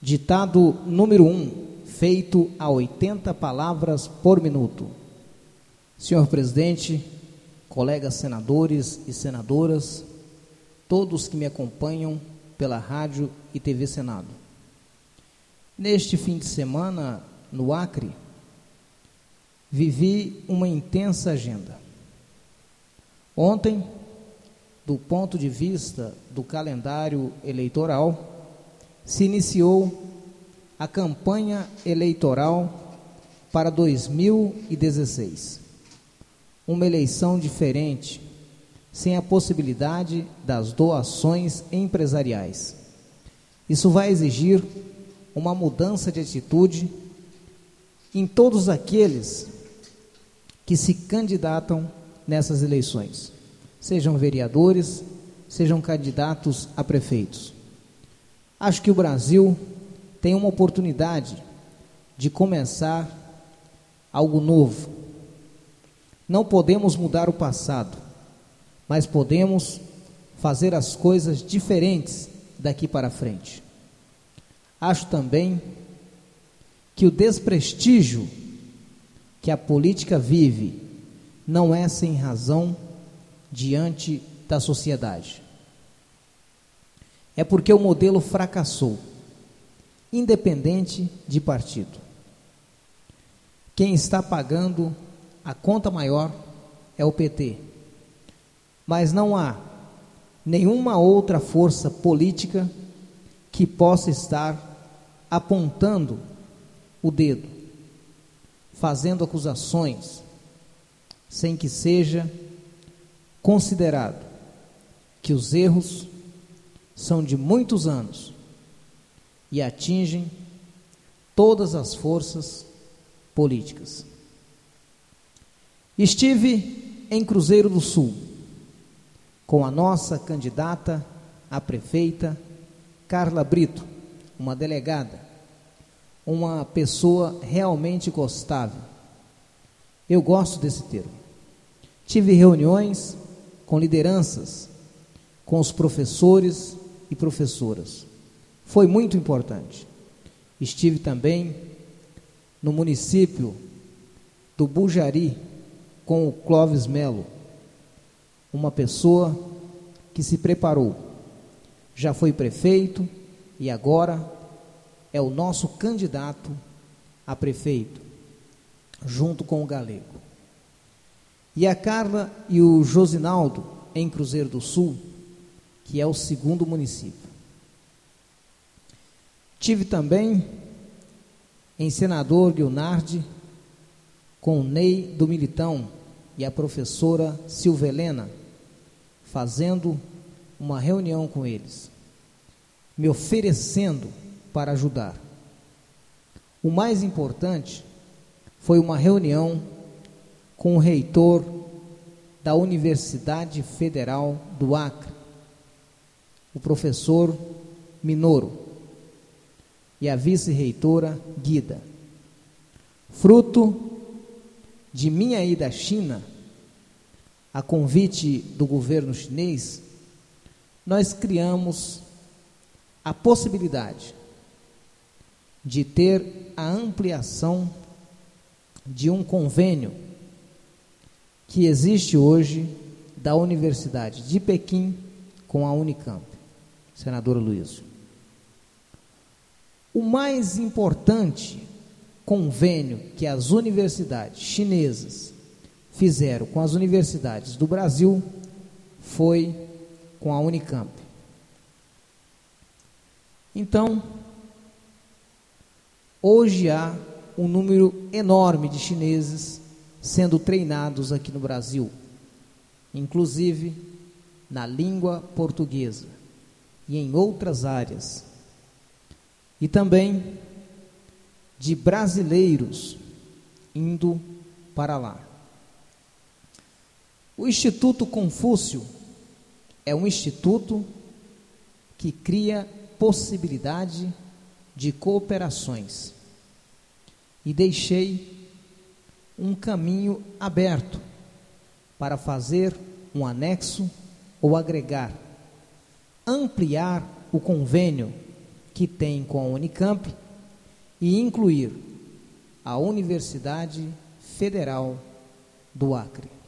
Ditado número 1, feito a 80 palavras por minuto. Senhor presidente, colegas senadores e senadoras, todos que me acompanham pela rádio e TV Senado. Neste fim de semana, no Acre, vivi uma intensa agenda. Ontem, do ponto de vista do calendário eleitoral, se iniciou a campanha eleitoral para 2016. Uma eleição diferente, sem a possibilidade das doações empresariais. Isso vai exigir uma mudança de atitude em todos aqueles que se candidatam nessas eleições, sejam vereadores, sejam candidatos a prefeitos. Acho que o Brasil tem uma oportunidade de começar algo novo. Não podemos mudar o passado, mas podemos fazer as coisas diferentes daqui para frente. Acho também que o desprestígio que a política vive não é sem razão diante da sociedade. É porque o modelo fracassou, independente de partido. Quem está pagando a conta maior é o PT. Mas não há nenhuma outra força política que possa estar apontando o dedo, fazendo acusações, sem que seja considerado que os erros são de muitos anos e atingem todas as forças políticas. Estive em Cruzeiro do Sul com a nossa candidata a prefeita Carla Brito, uma delegada, uma pessoa realmente gostável. Eu gosto desse termo. Tive reuniões com lideranças, com os professores e professoras. Foi muito importante. Estive também no município do Bujari com o Clóvis Melo, uma pessoa que se preparou, já foi prefeito e agora é o nosso candidato a prefeito, junto com o Galego. E a Carla e o Josinaldo, em Cruzeiro do Sul, que é o segundo município. Tive também em Senador Guilnardi com o Ney do Militão e a professora Silvelena, fazendo uma reunião com eles, me oferecendo para ajudar. O mais importante foi uma reunião com o reitor da Universidade Federal do Acre, o professor Minoro, e a vice-reitora Guida. Fruto de minha ida à China, a convite do governo chinês, nós criamos a possibilidade de ter a ampliação de um convênio que existe hoje da Universidade de Pequim com a Unicamp. Senadora Luísa. O mais importante convênio que as universidades chinesas fizeram com as universidades do Brasil foi com a Unicamp. Então, hoje há um número enorme de chineses sendo treinados aqui no Brasil, inclusive na língua portuguesa e em outras áreas, e também de brasileiros indo para lá. O Instituto Confúcio é um instituto que cria possibilidade de cooperações e deixei um caminho aberto para fazer um anexo ou agregar, ampliar o convênio que tem com a Unicamp e incluir a Universidade Federal do Acre.